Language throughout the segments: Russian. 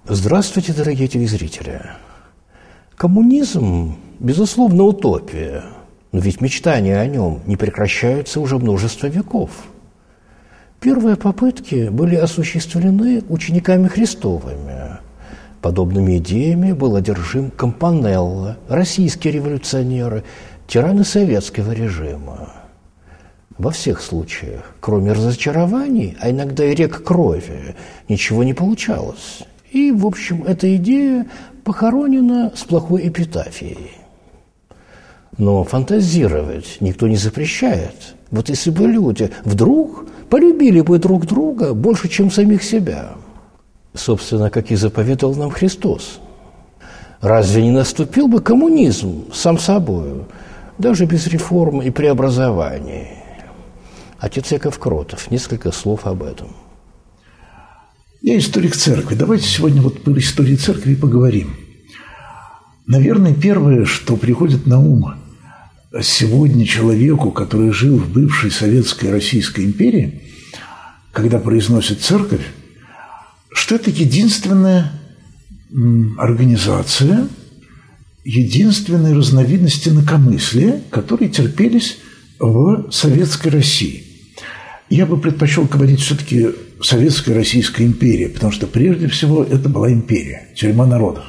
Здравствуйте, дорогие телезрители. Коммунизм, безусловно, утопия, но ведь мечтания о нем не прекращаются уже множество веков. Первые попытки были осуществлены учениками Христовыми. Подобными идеями был одержим Кампанелла, российские революционеры, тираны советского режима. Во всех случаях, кроме разочарований, а иногда и рек крови, ничего не получалось. И, в общем, эта идея похоронена с плохой эпитафией. Но фантазировать никто не запрещает. Вот если бы люди вдруг полюбили бы друг друга больше, чем самих себя, собственно, как и заповедовал нам Христос, разве не наступил бы коммунизм сам собою, даже без реформ и преобразований? Отец Яков Кротов, несколько слов об этом. Я историк церкви. Давайте сегодня вот по истории церкви поговорим. Наверное, первое, что приходит на ум сегодня человеку, который жил в бывшей советской Российской империи, когда произносит церковь, что это единственная организация, единственная разновидность инакомыслия, которые терпелись в советской России. Я бы предпочел говорить все-таки Советская Российская империя, потому что прежде всего это была империя, тюрьма народов.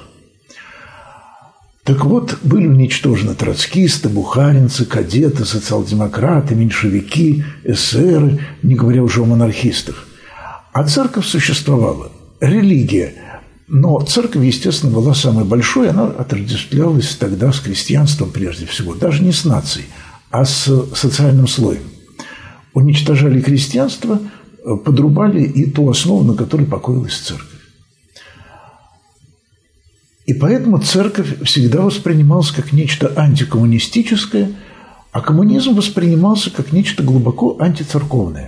Так вот, были уничтожены троцкисты, бухаринцы, кадеты, социал-демократы, меньшевики, эсеры, не говоря уже о монархистах. А церковь существовала, религия. Но церковь, естественно, была самой большой, она отождествлялась тогда с крестьянством прежде всего, даже не с нацией, а с социальным слоем. Уничтожали крестьянство, подрубали и ту основу, на которой покоилась церковь. И поэтому церковь всегда воспринималась как нечто антикоммунистическое, а коммунизм воспринимался как нечто глубоко антицерковное.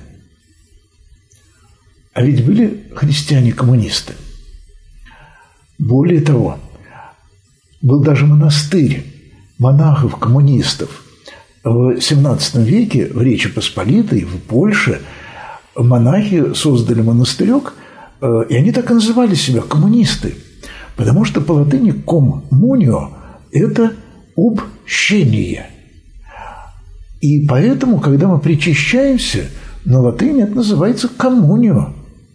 А ведь были христиане-коммунисты. Более того, был даже монастырь монахов-коммунистов. В XVII веке в Речи Посполитой, в Польше, монахи создали монастырек, и они так и называли себя коммунисты, потому что по латыни «коммунио» – это общение. И поэтому, когда мы причащаемся, на латыни это называется «коммунио».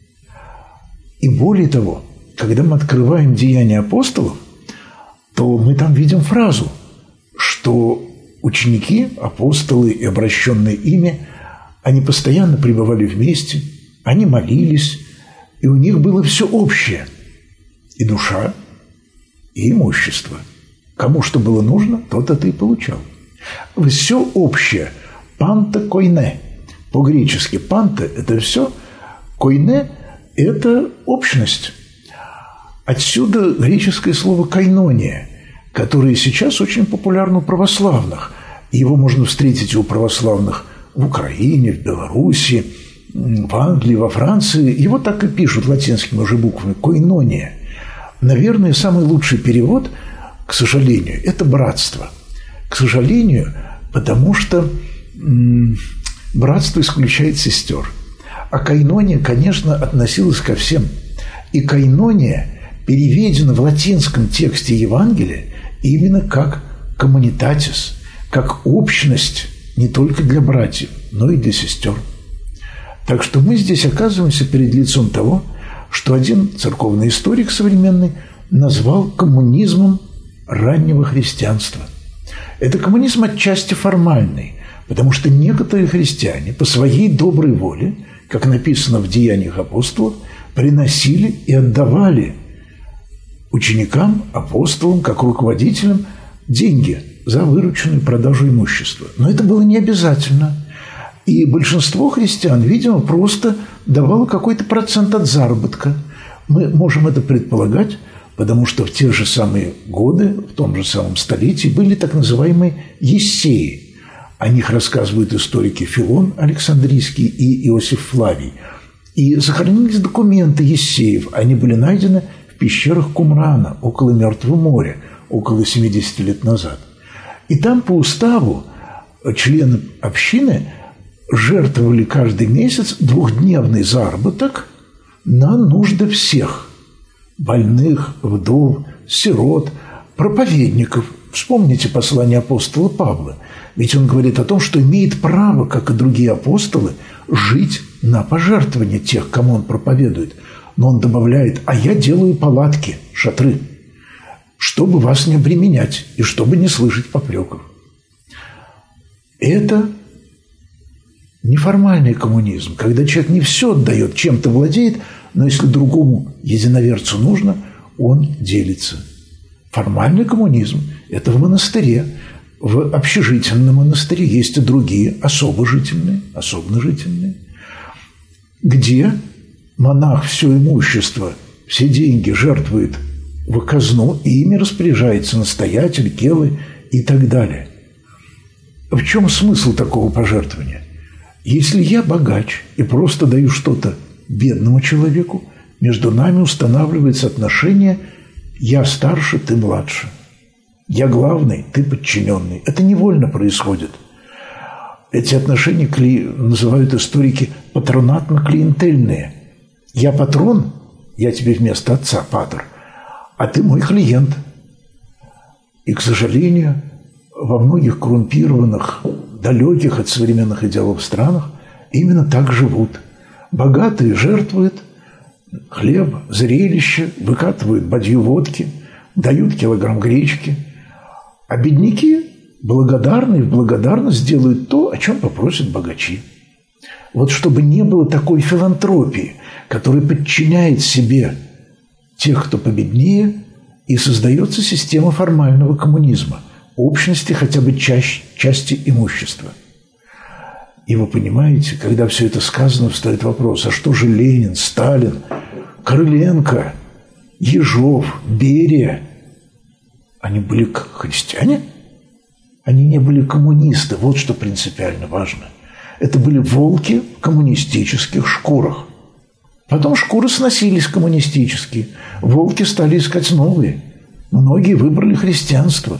И более того, когда мы открываем «Деяния апостолов», то мы там видим фразу, что ученики, апостолы и обращенные ими, они постоянно пребывали вместе, они молились, и у них было все общее – и душа, и имущество. Кому что было нужно, тот это и получал. Все общее – панта койне. По-гречески панта – это все, койне – это общность. Отсюда греческое слово «койнония», которое сейчас очень популярно у православных. Его можно встретить у православных в Украине, в Беларуси, в Англии, во Франции. Его так и пишут латинскими уже буквами «койнония». Наверное, самый лучший перевод, к сожалению, это «братство». К сожалению, потому что братство исключает сестер. А койнония, конечно, относилась ко всем. И койнония переведена в латинском тексте Евангелия именно как коммунитатис, как общность не только для братьев, но и для сестер. Так что мы здесь оказываемся перед лицом того, что один церковный историк современный назвал коммунизмом раннего христианства. Это коммунизм отчасти формальный, потому что некоторые христиане по своей доброй воле, как написано в Деяниях апостолов, приносили и отдавали ученикам, апостолам, как руководителям, деньги за вырученную продажу имущества. Но это было не обязательно. И большинство христиан, видимо, просто давало какой-то процент от заработка. Мы можем это предполагать, потому что в те же самые годы, в том же самом столетии, были так называемые ессеи. О них рассказывают историки Филон Александрийский и Иосиф Флавий. И сохранились документы ессеев. Они были найдены в пещерах Кумрана, около Мертвого моря, около 70 лет назад. И там по уставу члены общины жертвовали каждый месяц двухдневный заработок на нужды всех. больных, вдов, сирот, проповедников. Вспомните послание апостола Павла. Ведь он говорит о том, что имеет право, как и другие апостолы, жить на пожертвования тех, кому он проповедует. Но он добавляет: а я делаю палатки, шатры, чтобы вас не обременять и чтобы не слышать попреков. Это неформальный коммунизм, когда человек не все отдает, чем-то владеет, но если другому единоверцу нужно, он делится. Формальный коммунизм – это в монастыре. В общежительном монастыре есть и другие особо жительные, где монах все имущество, все деньги жертвует в казну, и ими распоряжается настоятель, келы и так далее. В чем смысл такого пожертвования? Если я богач и просто даю что-то бедному человеку, между нами устанавливается отношение «я старше, ты младше». Я главный, ты подчиненный. Это невольно происходит. Эти отношения называют историки патронатно-клиентельные. Я патрон, я тебе вместо отца патр, а ты мой клиент. И, к сожалению, во многих коррумпированных, далеких от современных идеалов странах именно так живут. Богатые жертвуют хлеб, зрелище, выкатывают бадью водки, дают килограмм гречки. А бедняки благодарны и в благодарность делают то, о чем попросят богачи. Вот чтобы не было такой филантропии, которая подчиняет себе тех, кто победнее, и создается система формального коммунизма, общности хотя бы части имущества. И вы понимаете, когда все это сказано, встает вопрос: а что же Ленин, Сталин, Крыленко, Ежов, Берия? Они были христиане? Они не были коммунисты. Вот что принципиально важно. Это были волки в коммунистических шкурах. Потом шкуры сносились коммунистические. Волки стали искать новые. Многие выбрали христианство.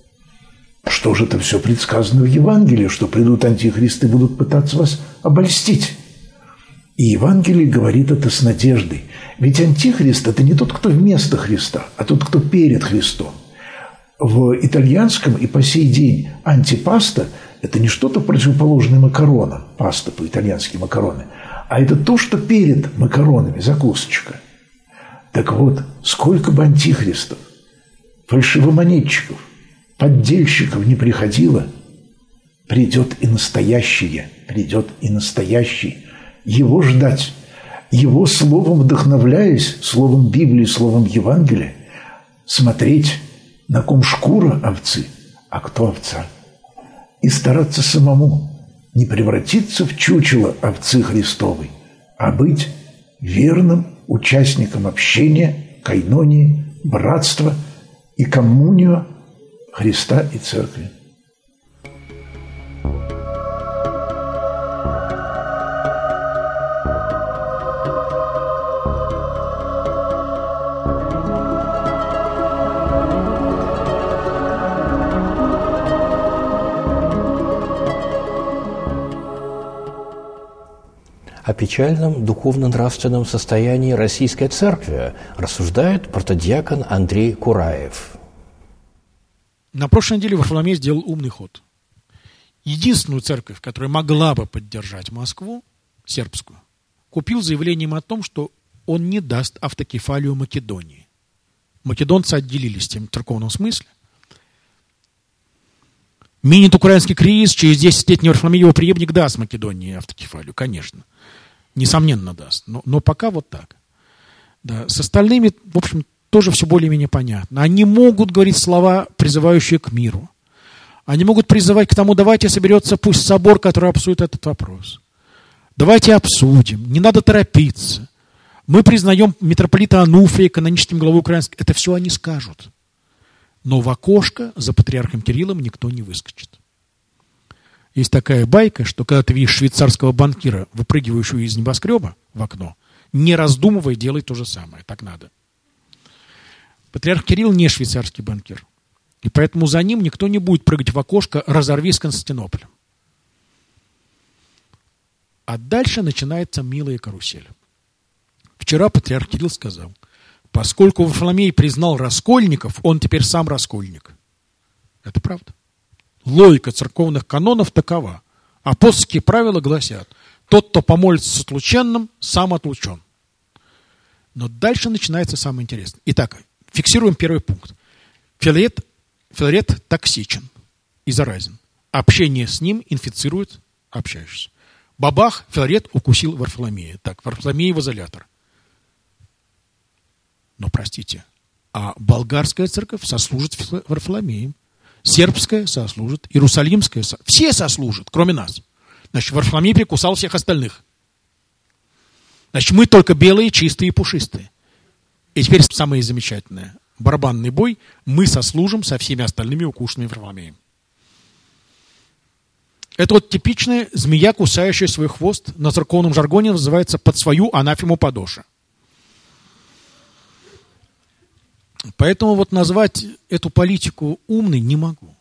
Что же это все предсказано в Евангелии, что придут антихристы и будут пытаться вас обольстить? И Евангелие говорит это с надеждой. Ведь антихрист – это не тот, кто вместо Христа, а тот, кто перед Христом. В итальянском и по сей день антипаста – это не что-то противоположное макаронам, паста по-итальянски макароны, а это то, что перед макаронами, закусочка. Так вот, сколько бы антихристов, фальшивомонетчиков, поддельщиков не приходило, придет и настоящее, придет и настоящий. Его ждать, его словом вдохновляясь, словом Библии, словом Евангелия, смотреть, на ком шкура овцы, а кто овца. И стараться самому не превратиться в чучело овцы Христовой, а быть верным участником общения, койнонии, братства и коммунио Христа и Церкви. О печальном духовно-нравственном состоянии Российской Церкви рассуждает протодиакон Андрей Кураев. На прошлой неделе Варфоломей сделал умный ход. Единственную церковь, которая могла бы поддержать Москву, сербскую, купил заявлением о том, что он не даст автокефалию Македонии. Македонцы отделились в тем церковном смысле. Минит украинский кризис, через 10 лет Варфоломей, его преемник, даст Македонии автокефалию, конечно. Несомненно даст. Но пока вот так. Да. С остальными, в общем, тоже все более-менее понятно. Они могут говорить слова, призывающие к миру. Они могут призывать к тому: давайте соберется пусть собор, который обсудит этот вопрос. Давайте обсудим, не надо торопиться. Мы признаем митрополита Ануфрия каноническим главой украинской. Это все они скажут. Но в окошко за патриархом Кириллом никто не выскочит. Есть такая байка, что когда ты видишь швейцарского банкира, выпрыгивающего из небоскреба в окно, не раздумывай, делай то же самое. Так надо. Патриарх Кирилл не швейцарский банкир. И поэтому за ним никто не будет прыгать в окошко «разорви с Константинополем». А дальше начинается милая карусель. Вчера патриарх Кирилл сказал: Поскольку Варфоломей признал раскольников, он теперь сам раскольник. Это правда. Логика церковных канонов такова. Апостольские правила гласят: тот, кто помолится с отлученным, сам отлучен. Но дальше начинается самое интересное. Итак, фиксируем первый пункт. Филарет токсичен и заразен. Общение с ним инфицирует общающихся. Бабах, Филарет укусил Варфоломея. Так, Варфоломей в изолятор. Но, простите, а болгарская церковь сослужит Варфоломеем. Сербская сослужит, Иерусалимская сослужит. Все сослужат, кроме нас. Значит, Варфоломей прикусал всех остальных. Значит, мы только белые, чистые и пушистые. И теперь самое замечательное. Барабанный бой. Мы сослужим со всеми остальными укушенными Варфоломеем. Это вот типичная змея, кусающая свой хвост. На церковном жаргоне называется «под свою анафему подоша». Поэтому вот назвать эту политику умной не могу.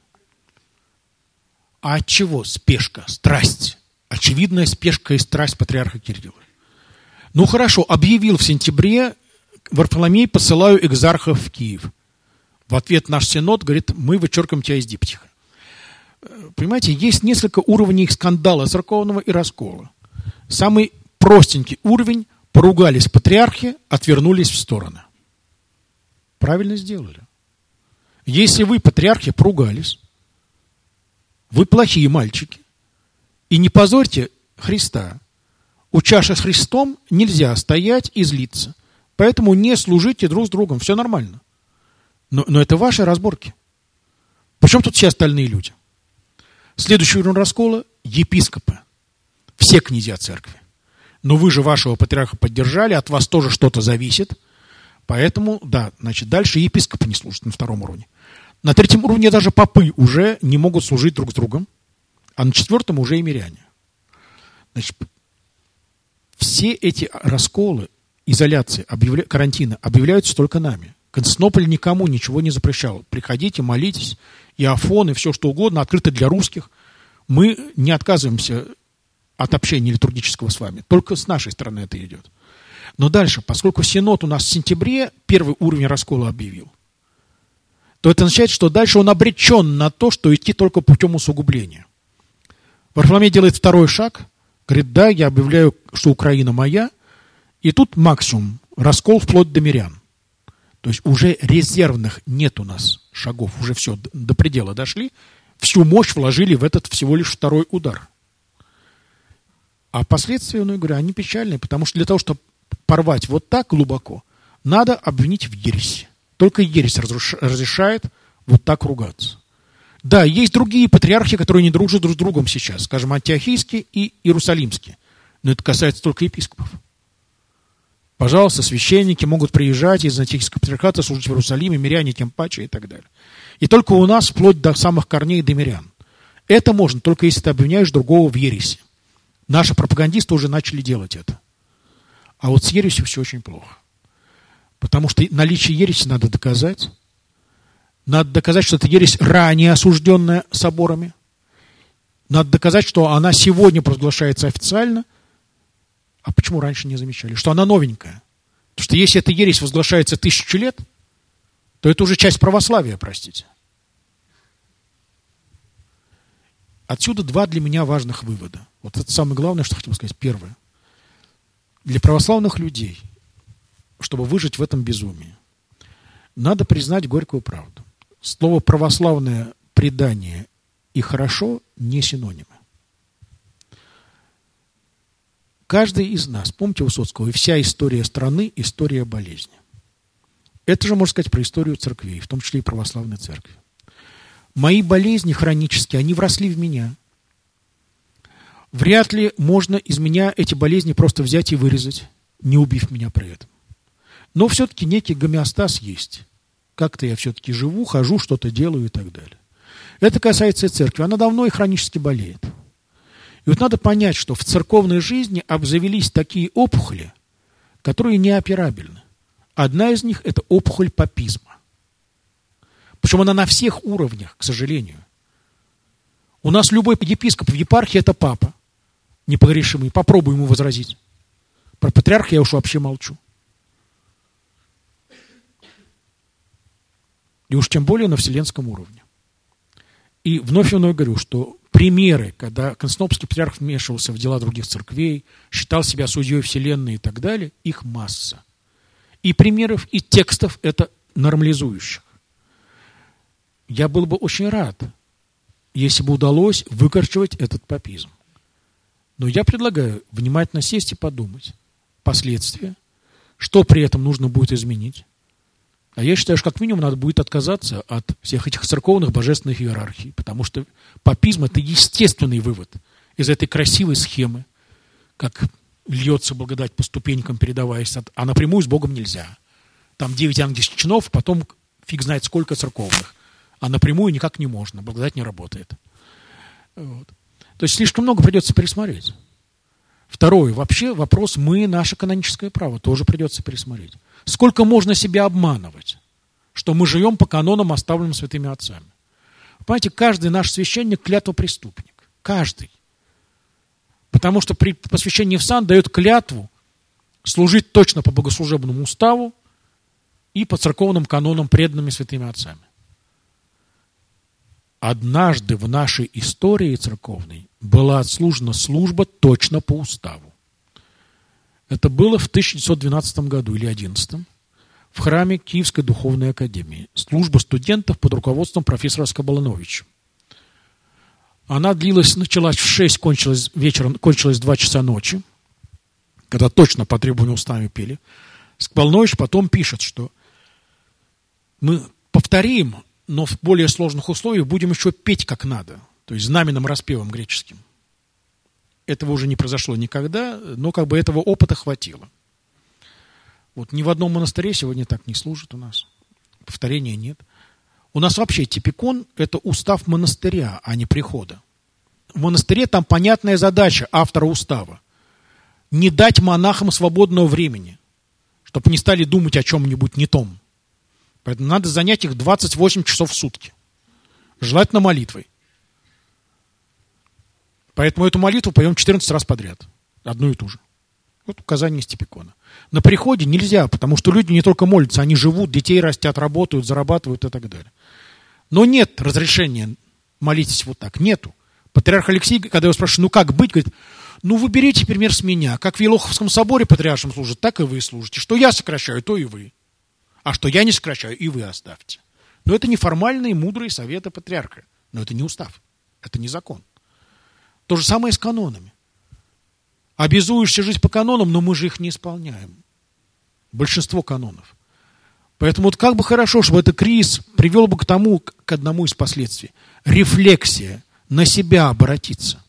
А от чего спешка, страсть? Очевидная спешка и страсть патриарха Кирилла. Ну хорошо, объявил в сентябре Варфоломей: посылаю экзархов в Киев. В ответ наш синод говорит: мы вычеркиваем тебя из диптиха. Понимаете, есть несколько уровней скандала церковного и раскола. Самый простенький уровень: поругались патриархи, отвернулись в стороны. Правильно сделали. Если вы, патриархи, поругались, вы плохие мальчики, и не позорьте Христа. У чаши с Христом нельзя стоять и злиться. Поэтому не служите друг с другом. Все нормально. Но это ваши разборки. Причем тут все остальные люди? Следующий уровень раскола – епископы. Все князья церкви. Но вы же вашего патриарха поддержали, от вас тоже что-то зависит. Поэтому, да, значит, дальше епископы не служат на втором уровне. На третьем уровне даже попы уже не могут служить друг с другом. А на четвертом уже и миряне. Значит, все эти расколы, изоляции, карантина объявляются только нами. Константинополь никому ничего не запрещал. Приходите, молитесь, иофоны, все что угодно, открыто для русских. Мы не отказываемся от общения литургического с вами. Только с нашей стороны это идет. Но дальше, поскольку Синод у нас в сентябре первый уровень раскола объявил, то это означает, что дальше он обречен на то, что идти только путем усугубления. Варфоломей делает второй шаг, говорит: да, я объявляю, что Украина моя, и тут максимум раскол вплоть до мирян. То есть уже резервных нет у нас шагов, уже все, до предела дошли, всю мощь вложили в этот всего лишь второй удар. А последствия, ну, я говорю, они печальные, потому что для того, чтобы порвать вот так глубоко, надо обвинить в ереси. Только ересь разрешает вот так ругаться. Да, есть другие патриархи, которые не дружат друг с другом сейчас, скажем, антиохийские и иерусалимские. Но это касается только епископов. Пожалуйста, священники могут приезжать из антиохийского патриархата, служить в Иерусалиме, миряне тем паче и так далее. И только у нас вплоть до самых корней до мирян. Это можно только если ты обвиняешь другого в ереси. Наши пропагандисты уже начали делать это. А вот с ересью все очень плохо. Потому что наличие ереси надо доказать. Надо доказать, что это ересь ранее осужденная соборами. Надо доказать, что она сегодня провозглашается официально. А почему раньше не замечали? Что она новенькая. Потому что если эта ересь возглашается 1000 лет, то это уже часть православия, простите. Отсюда два для меня важных вывода. Вот это самое главное, что хотел сказать. Первое. Для православных людей, чтобы выжить в этом безумии, надо признать горькую правду. Слово православное предание и хорошо не синонимы. Каждый из нас, помните Высоцкого, и вся история страны – история болезни. Это же можно сказать про историю церквей, в том числе и православной церкви. Мои болезни хронические, они вросли в меня. Вряд ли можно из меня эти болезни просто взять и вырезать, не убив меня при этом. Но все-таки некий гомеостаз есть. Как-то я все-таки живу, хожу, что-то делаю и так далее. Это касается и церкви. Она давно и хронически болеет. И вот надо понять, что в церковной жизни обзавелись такие опухоли, которые неоперабельны. Одна из них – это опухоль папизма. Причем она на всех уровнях, к сожалению. У нас любой епископ в епархии – это папа, непогрешимый. Попробуй ему возразить. Про патриарха я уж вообще молчу. И уж тем более на вселенском уровне. И вновь говорю, что примеры, когда Константинопольский патриарх вмешивался в дела других церквей, считал себя судьей вселенной и так далее, их масса. И примеров, и текстов это нормализующих. Я был бы очень рад, если бы удалось выкорчевать этот папизм. Но я предлагаю внимательно сесть и подумать последствия, что при этом нужно будет изменить. А я считаю, что как минимум надо будет отказаться от всех этих церковных божественных иерархий, потому что папизм – это естественный вывод из этой красивой схемы, как льется благодать по ступенькам, передаваясь, а напрямую с Богом нельзя. Там 9 ангельских чинов, потом фиг знает сколько церковных, а напрямую никак не можно, благодать не работает. Вот. То есть слишком много придется пересмотреть. Второе, вообще вопрос наше каноническое право тоже придется пересмотреть. Сколько можно себя обманывать, что мы живем по канонам, оставленным святыми отцами? Понимаете, каждый наш священник клятвопреступник. Каждый. Потому что при посвящении в сан дает клятву служить точно по богослужебному уставу и по церковным канонам, преданными святыми отцами. Однажды в нашей истории церковной была отслужена служба точно по уставу. Это было в 1912 году или 1911 в храме Киевской духовной академии. Служба студентов под руководством профессора Скобалановича. Она началась в 6, кончилась вечером, кончилась в 2 часа ночи, когда точно по требованию устами пели. Скобаланович потом пишет, что мы повторим, но в более сложных условиях будем еще петь как надо, то есть знаменным распевом греческим. Этого уже не произошло никогда, но этого опыта хватило. Вот ни в одном монастыре сегодня так не служат у нас. Повторения нет. У нас вообще типикон – это устав монастыря, а не прихода. В монастыре там понятная задача автора устава – не дать монахам свободного времени, чтобы не стали думать о чем-нибудь не том. Поэтому надо занять их 28 часов в сутки. Желательно молитвой. Поэтому эту молитву поем 14 раз подряд. Одну и ту же. Вот указание из типикона. На приходе нельзя, потому что люди не только молятся, они живут, детей растят, работают, зарабатывают и так далее. Но нет разрешения молитесь вот так. Нету. Патриарх Алексий, когда его спрашивают, как быть, говорит, вы берите пример с меня. Как в Елоховском соборе патриаршим служат, так и вы служите. Что я сокращаю, то и вы. А что я не сокращаю, и вы оставьте. Но это неформальные, мудрые советы патриарха. Но это не устав. Это не закон. То же самое с канонами. Обязуешься жить по канонам, но мы же их не исполняем. Большинство канонов. Поэтому вот как бы хорошо, чтобы этот кризис привел бы к одному из последствий. Рефлексия, на себя обратиться.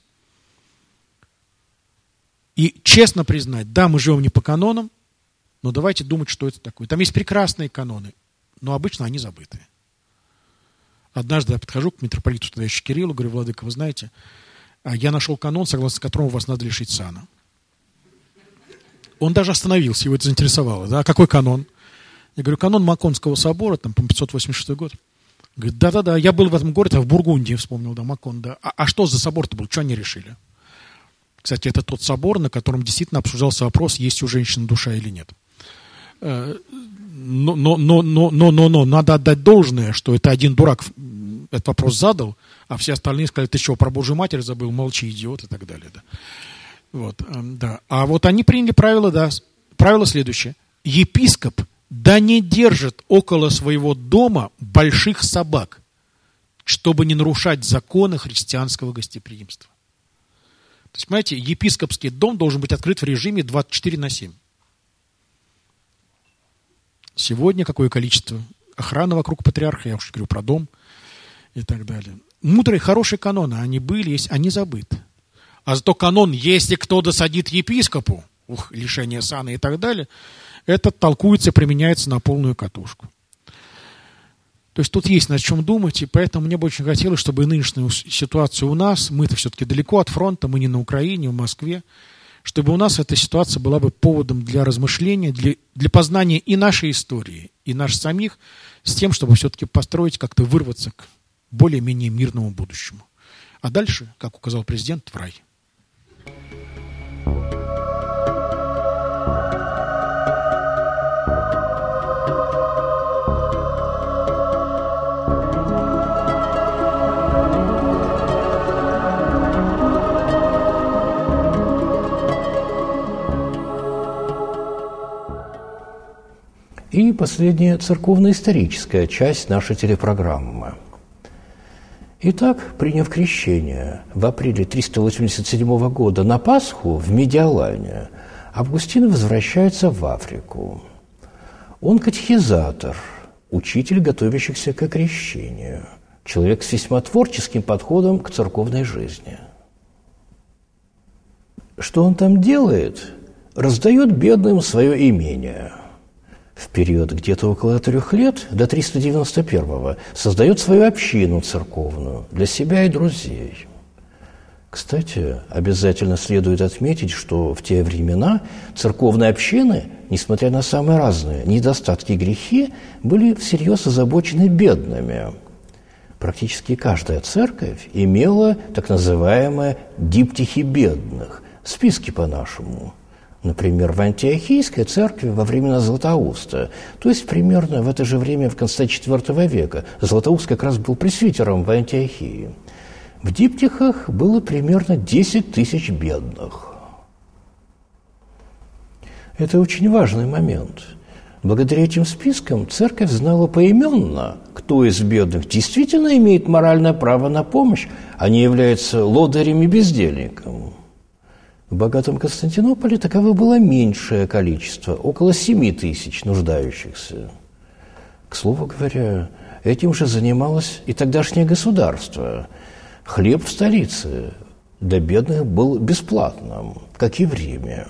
И честно признать, да, мы живем не по канонам, но давайте думать, что это такое. Там есть прекрасные каноны, но обычно они забытые. Однажды я подхожу к митрополиту тогда еще Кириллу, говорю, владыка, вы знаете, я нашел канон, согласно которому вас надо лишить сана. Он даже остановился, его это заинтересовало. Да? А какой канон? Я говорю, канон Маконского собора, там, по 586 год. Говорит, да-да-да, я был в этом городе, в Бургундии, вспомнил, да, Макон, да. А что за собор-то был, что они решили? Кстати, это тот собор, на котором действительно обсуждался вопрос, есть у женщины душа или нет. Но надо отдать должное, что это один дурак этот вопрос задал, а все остальные сказали, ты что, про Божью Матерь забыл, молчи, идиот, и так далее. Да. Вот, да. А вот они приняли правило, да, правило следующее. Епископ да не держит около своего дома больших собак, чтобы не нарушать законы христианского гостеприимства. То есть, понимаете, епископский дом должен быть открыт в режиме 24/7. Сегодня какое количество охраны вокруг патриарха, я уж говорю про дом и так далее. Мудрые, хорошие каноны, они были, есть, они забыты. А зато канон, если кто досадит епископу, лишение сана и так далее, этот толкуется и применяется на полную катушку. То есть тут есть над чем думать, и поэтому мне бы очень хотелось, чтобы и нынешняя ситуация у нас, мы-то все-таки далеко от фронта, мы не на Украине, в Москве, чтобы у нас эта ситуация была бы поводом для размышления, для познания и нашей истории, и наших самих, с тем, чтобы все-таки построить, как-то вырваться к более-менее мирному будущему. А дальше, как указал президент, в рай. И последняя церковно-историческая часть нашей телепрограммы. Итак, приняв крещение в апреле 387 года на Пасху в Медиалане, Августин возвращается в Африку. Он катехизатор, учитель готовящихся к крещению, человек с весьма творческим подходом к церковной жизни. Что он там делает? Раздает бедным свое имение. В период где-то около 3 лет, до 391-го, создает свою общину церковную для себя и друзей. Кстати, обязательно следует отметить, что в те времена церковные общины, несмотря на самые разные недостатки и грехи, были всерьез озабочены бедными. Практически каждая церковь имела так называемые диптихи бедных, списки по-нашему. Например, в Антиохийской церкви во времена Златоуста, то есть примерно в это же время в конце IV века. Златоуст как раз был пресвитером в Антиохии. В диптихах было примерно 10 тысяч бедных. Это очень важный момент. Благодаря этим спискам церковь знала поименно, кто из бедных действительно имеет моральное право на помощь, а не является лодырем и бездельником. В богатом Константинополе таково было меньшее количество, около 7 тысяч нуждающихся. К слову говоря, этим же занималось и тогдашнее государство. Хлеб в столице для бедных был бесплатным, как и в Риме.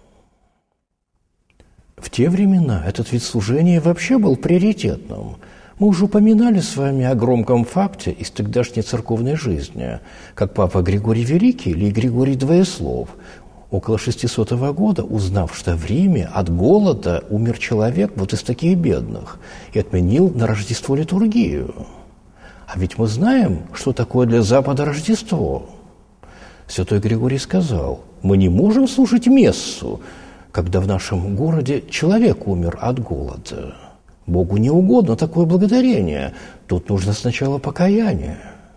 В те времена этот вид служения вообще был приоритетным. Мы уже упоминали с вами о громком факте из тогдашней церковной жизни, как папа Григорий Великий или Григорий Двоеслов, около 600 года, узнав, что в Риме от голода умер человек вот из таких бедных, и отменил на Рождество литургию. А ведь мы знаем, что такое для Запада Рождество. Святой Григорий сказал: мы не можем служить мессу, когда в нашем городе человек умер от голода. Богу не угодно такое благодарение. Тут нужно сначала покаяние.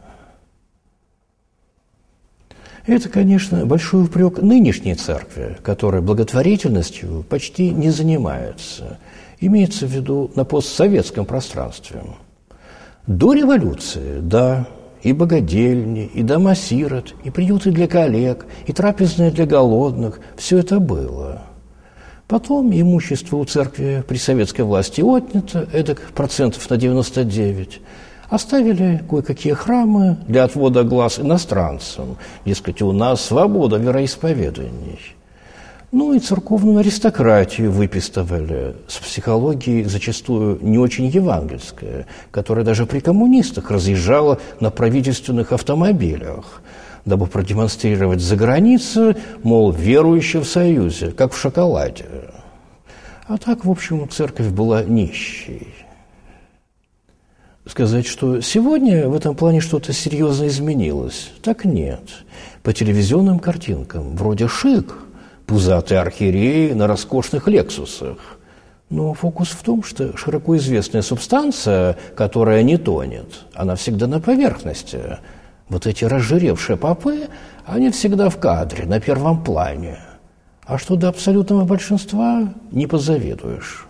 Это, конечно, большой упрек нынешней церкви, которая благотворительностью почти не занимается. Имеется в виду на постсоветском пространстве. До революции, да, и богадельни, и дома сирот, и приюты для коллег, и трапезные для голодных – все это было. Потом имущество у церкви при советской власти отнято, эдак процентов на 99. Оставили кое-какие храмы для отвода глаз иностранцам. Дескать, у нас свобода вероисповеданий. Ну и церковную аристократию выписывали с психологией зачастую не очень евангельской, которая даже при коммунистах разъезжала на правительственных автомобилях, дабы продемонстрировать за границей, мол, верующие в Союзе, как в шоколаде. А так, в общем, церковь была нищей. Сказать, что сегодня в этом плане что-то серьезно изменилось, так нет. По телевизионным картинкам вроде шик, пузатые архиереи на роскошных лексусах. Но фокус в том, что широко известная субстанция, которая не тонет, она всегда на поверхности. Вот эти разжиревшие попы, они всегда в кадре, на первом плане. А что до абсолютного большинства, не позавидуешь.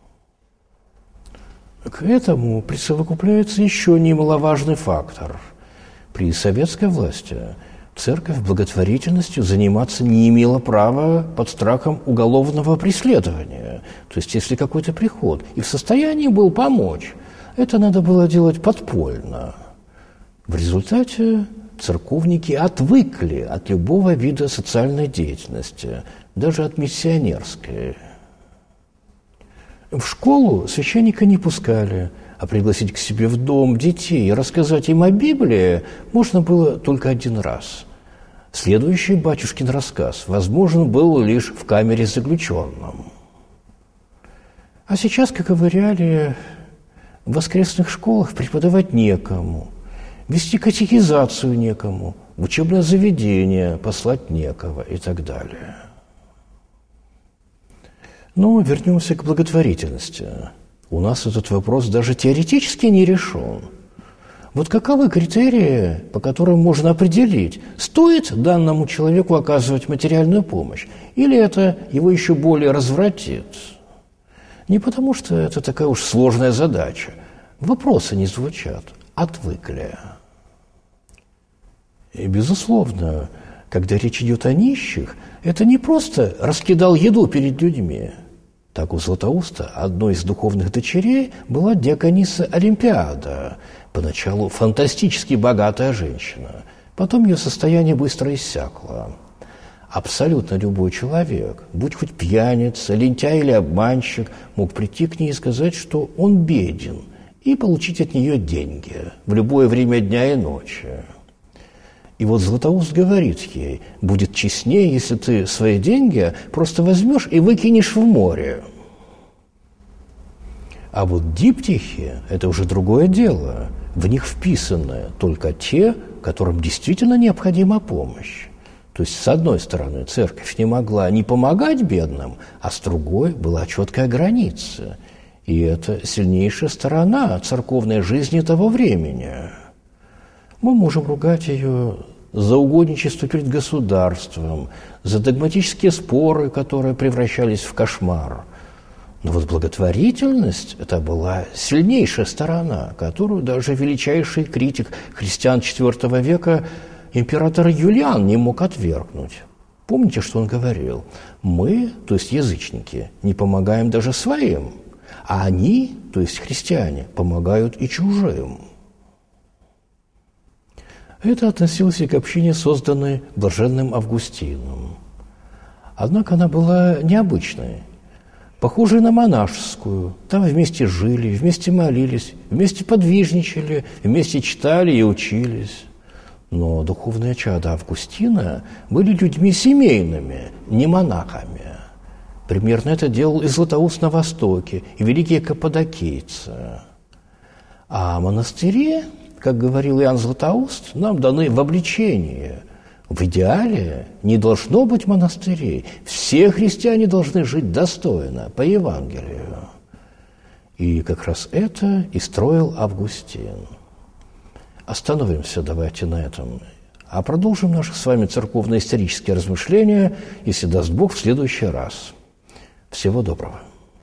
К этому присовокупляется еще немаловажный фактор. При советской власти церковь благотворительностью заниматься не имела права под страхом уголовного преследования. То есть, если какой-то приход и в состоянии был помочь, это надо было делать подпольно. В результате церковники отвыкли от любого вида социальной деятельности, даже от миссионерской. В школу священника не пускали, а пригласить к себе в дом детей и рассказать им о Библии можно было только один раз. Следующий батюшкин рассказ возможен был лишь в камере с заключенным. А сейчас, как и в реалии, в воскресных школах преподавать некому, вести катехизацию некому, в учебное заведение послать некого и так далее. Но вернемся к благотворительности. У нас этот вопрос даже теоретически не решен. Вот каковы критерии, по которым можно определить, стоит данному человеку оказывать материальную помощь, или это его еще более развратит? Не потому, что это такая уж сложная задача. Вопросы не звучат, отвыкли. И, безусловно, когда речь идет о нищих, это не просто раскидал еду перед людьми. Так у Златоуста одной из духовных дочерей была диакониса Олимпиада, поначалу фантастически богатая женщина. Потом ее состояние быстро иссякло. Абсолютно любой человек, будь хоть пьяница, лентяй или обманщик, мог прийти к ней и сказать, что он беден, и получить от нее деньги в любое время дня и ночи. И вот Златоуст говорит ей: будет честнее, если ты свои деньги просто возьмешь и выкинешь в море. А вот диптихи – это уже другое дело. В них вписаны только те, которым действительно необходима помощь. То есть, с одной стороны, церковь не могла не помогать бедным, а с другой была четкая граница. И это сильнейшая сторона церковной жизни того времени. Мы можем ругать ее за угодничество перед государством, за догматические споры, которые превращались в кошмар. Но вот благотворительность – это была сильнейшая сторона, которую даже величайший критик христиан IV века император Юлиан не мог отвергнуть. Помните, что он говорил? Мы, то есть язычники, не помогаем даже своим, а они, то есть христиане, помогают и чужим. Это относилось и к общине, созданной блаженным Августином. Однако она была необычной, похожей на монашескую. Там вместе жили, вместе молились, вместе подвижничали, вместе читали и учились. Но духовные чада Августина были людьми семейными, не монахами. Примерно это делал и Златоуст на Востоке, и великие каппадокийцы. А монастыри, как говорил Иоанн Златоуст, нам даны в обличении. В идеале не должно быть монастырей. Все христиане должны жить достойно, по Евангелию. И как раз это и строил Августин. Остановимся давайте на этом, а продолжим наши с вами церковно-исторические размышления, если даст Бог, в следующий раз. Всего доброго.